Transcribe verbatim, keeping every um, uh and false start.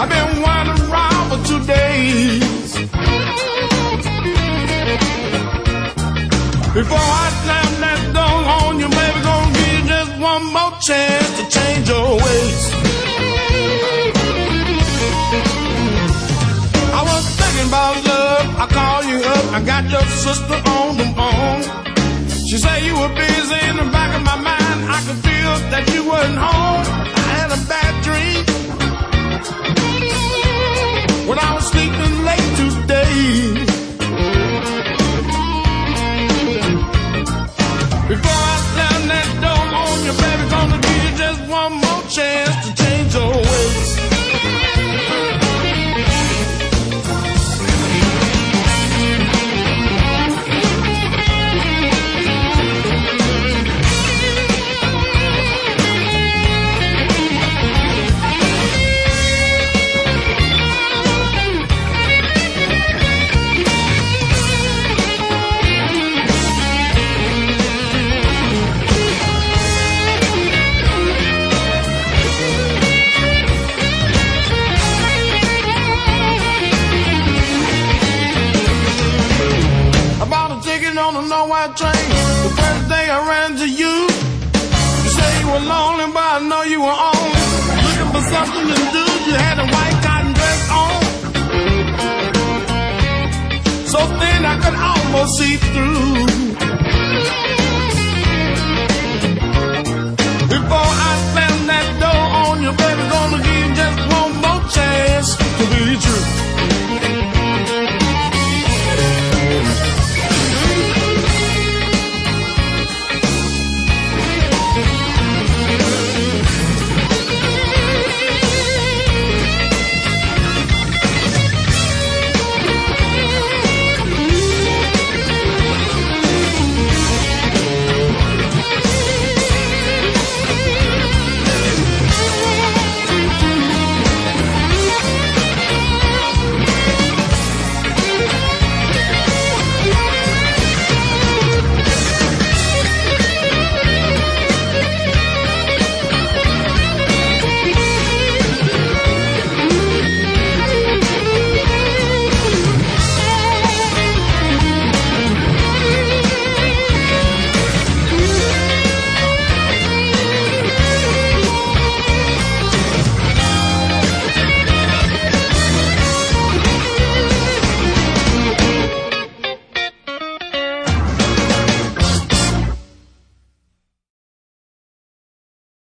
I've been wandering around for two days. Before I slam that door on you, baby, gonna give you just one more chance to change your ways. I was thinking about love, I called you up, I got your sister on the phone. She said you were busy in the back of my mind, I could feel that you wasn't home. I had a bad dream when I was sleeping late today. Before I slam that door on you, baby, gonna give you just one more chance to change your ways. On a no-white train, the first day I ran to you. You say you were lonely, but I know you were only looking for something to do. You had a white cotton dress on, so thin I could almost see through.